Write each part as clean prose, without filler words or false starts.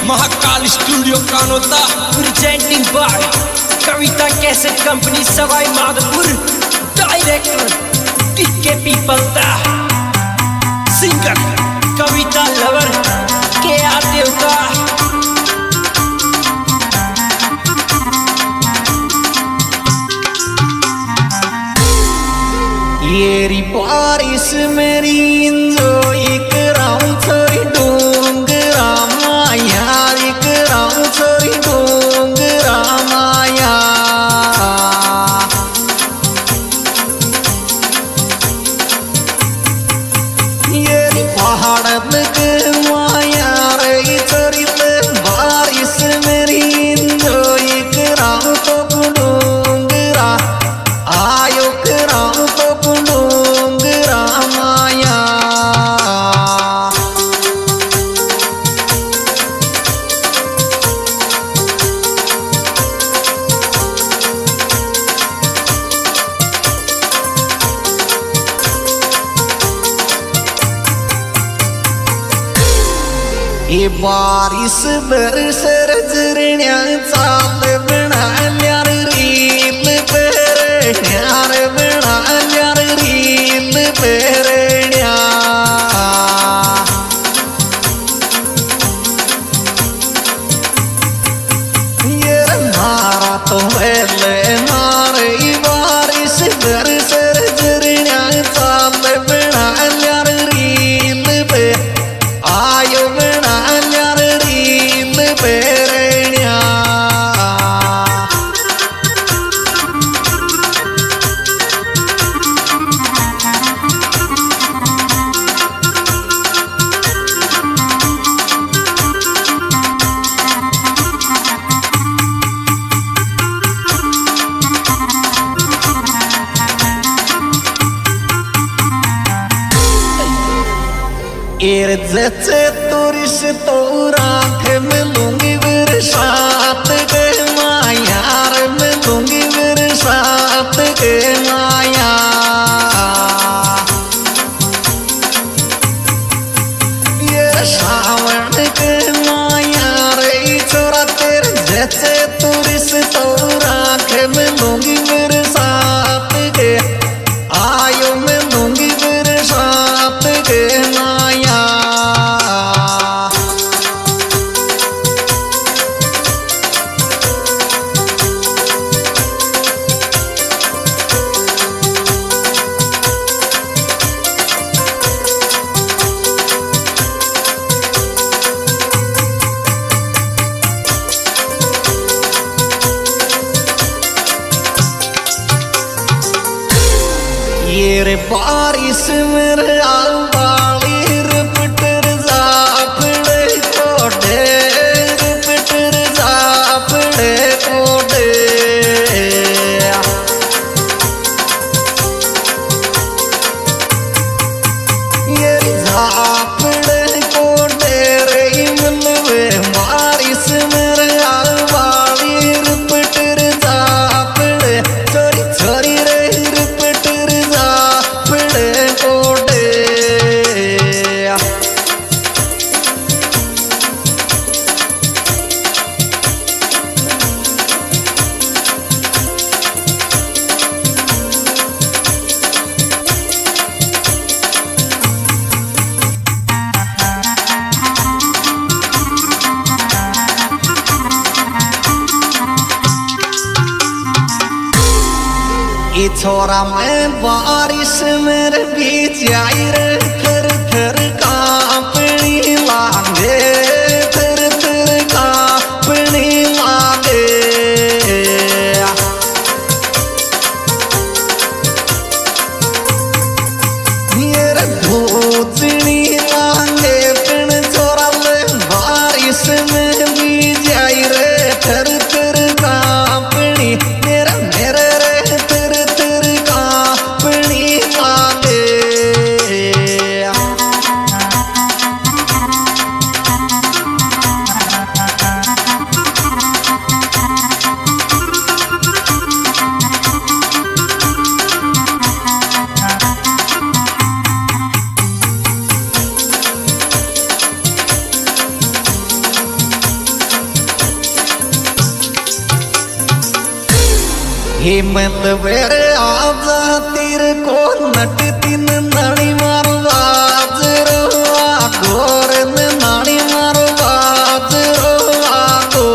Mahakal studio Kanota presenting by Kavita cassette company Sawai Madhopur. Director TK Palta, singer Kavita lover के देवता। येरी बारिश मेरी इंजॉय कराऊं छोरी डोंगरा माया, कराऊं छोरी डोंगरा माया। येरी पहाड़ के माया रे छोरी ले बारिश मेरी इंजॉय कराऊं तो डोंगरा आयो कराऊं तो डोंगरा माया। ये बारिश बरसर झरण्या चाल बनाल्यार रील पेरण्यार, बनाल्यार रील पेरण्या। ये मारा तो वेले मारे बारिश बरसर झरण्या चाल बनाल्यार रील पे आयो बनाल्यार रील पेरण्या। एर जैसे तुरिश तो राख मिलूंगी बरसात के मायार, मिलूंगी बरसात के माया। ये सावन के माया रे छोरा तेरे जैसे तुरिश तो राख मिलूंगी बरसात के आयो, मिलूंगी बरसात के माया। ये रे बारिश मेरे आलवाली रिपटर जापड़े कोडे, रिपटर जापड़े कोडे। ये जापड़े कोडे रे मिलवे बारिश मेरे आलवाली रिपटर जापड़े, छोरी छोरी रे रिपटर जापड़े कोडे। ये छोरा मैं बारिश मेरे बीच आई रे, थर थर कांपनी लागे, थर थर कांपनी लागे। ये रे धोचनी लागे पिन छोरा ले बारिश में बीच आई रे, थर थर कांपनी मेरा मेरे रे थर थर कांपनी लागे। हेमंत वेर आजा तेरे को नट तीन नानी मारो बाजरो आगोर नानी मारो बाजरो आगो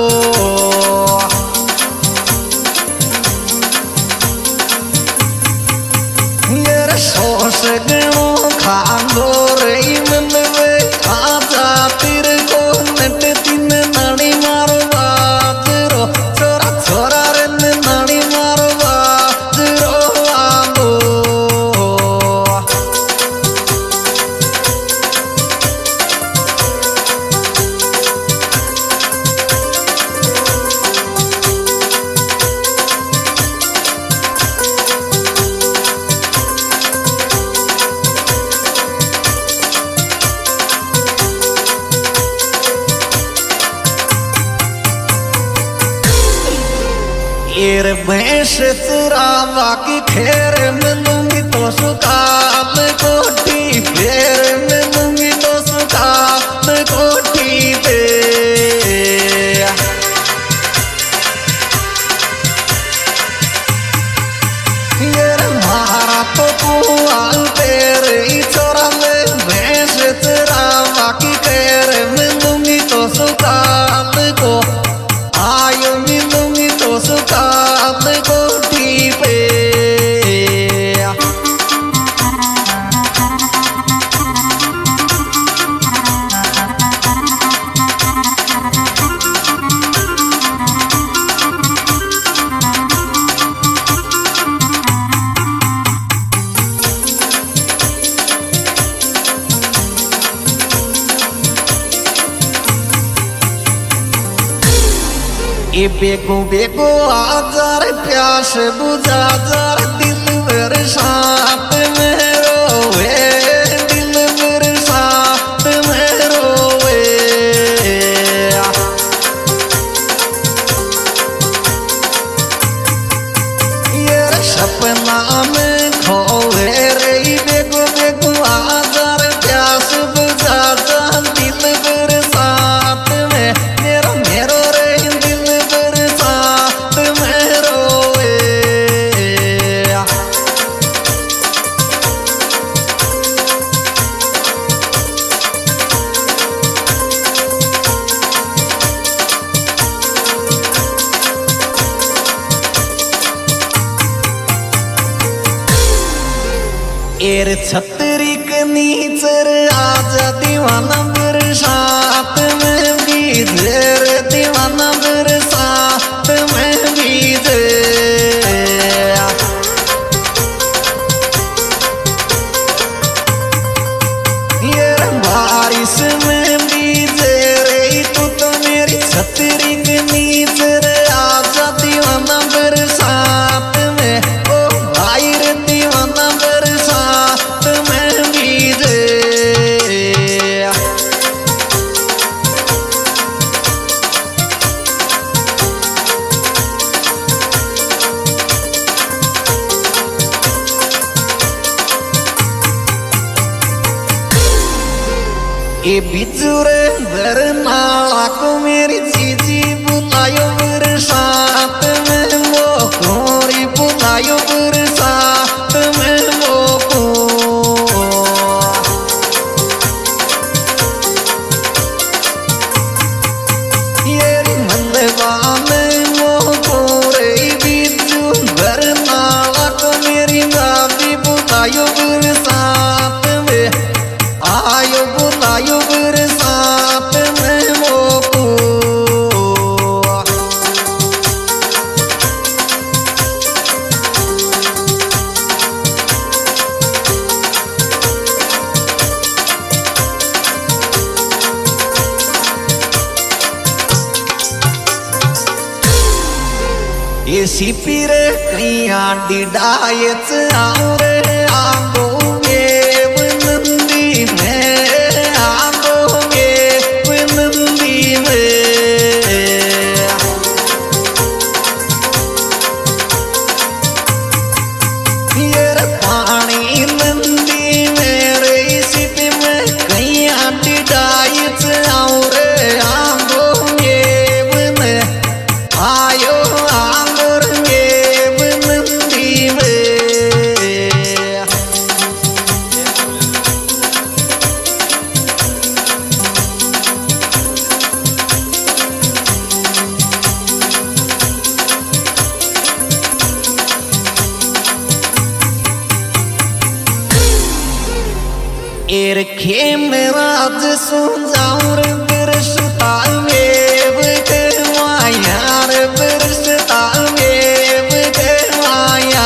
ये सोस गणो खांगो रे मन वे आजा तेरे को नट तीन नानी मारो बाजरो छोरा छोरा रे नानी मारो बाजरो आगो एर भैंस चुरावा की खेर मिलूंगी तो सुकाल कोठी फेर मिलूंगी तो सुकाल कोठी पे एर मारा तो पुआल तेरे चोरा ले भैंस चुरावा की खेर मिलूंगी तो सुकाल को आयो मिलूंगी तो सुकाल कोठी पे ये बेगो बेगो आजार प्यास बुझा जार दिल मेरे साथ में रोवे दिल मेरे साथ में रोवे ये सपना में खोवे रे बेगो बेगो आजार प्यास बुझा जार दिल मेरे साथ में मेरो मेरो रे एर छतरी के नीचर आजा दीवाना बरसात में बीजे रे दीवाना बरसात में बीजे एर बारिश में बीजे रे तू तो मेरी छतरी के नीचर आजा दीवाना बरसात में ओ भाई रे दीवाना बरसात में बीजे ये बिजुरे बरनाला को मेरी जीजी बुलायो बरसात में वो कोरी बुलायो बरसात में वो को ये मंदवा में वो कोरे बिजू बरनाला को मेरी गावी बुलायो बरसात में आयो बुलायो बरसात में वो को ये सिपिरे कैया डिडायच आरे आगो वेव नंदी में आगो वेव नंदी में ये पानी नंदी मेरे सिप में कैया डिडायच आरे आगो वेव में आयो आंगोर वेव एर खेम राज सुंजाऊर बिरसता मेव के मायार बिरसता मेव के माया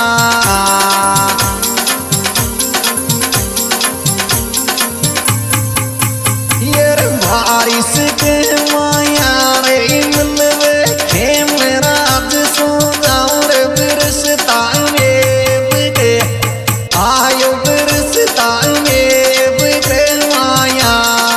एर बारिश के माया रे मिलवे खेम राज सुंजाऊर बिरसता मेव के आयो बिरसता मेव के माया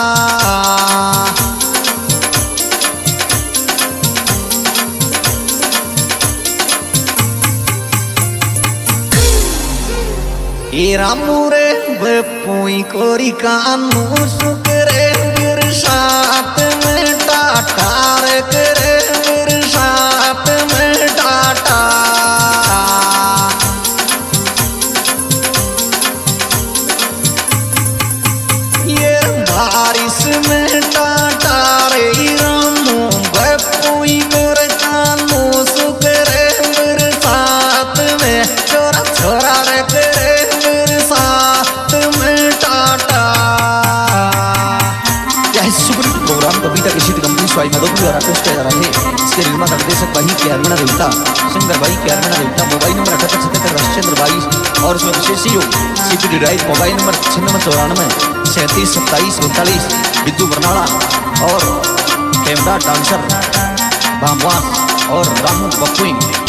रामुरे बपुई कोरी कानू सुकरे बिरसात में टाटार करे बिरसात में टाटा ये बारिश में टाटार रामू बपुई कोर कानू सुकरे बिरसात में छोरा छोरा रे करे प्रोग्राम कविता किसी कंपनी स्वाई मदद द्वारा पेश किया जा रहा है। इसके निर्माता निर्देशक भाई केआरमणा देवता, सिंगर भाई केआरमणा देवता, मोबाइल नंबर 7877 रविचंद्र 22 और उसमें विशेष सहयोग CPD drive mobile number 9694 37 27 39 Biddu Barnala और कैमरा डांसर भामवास और रामू बपुई।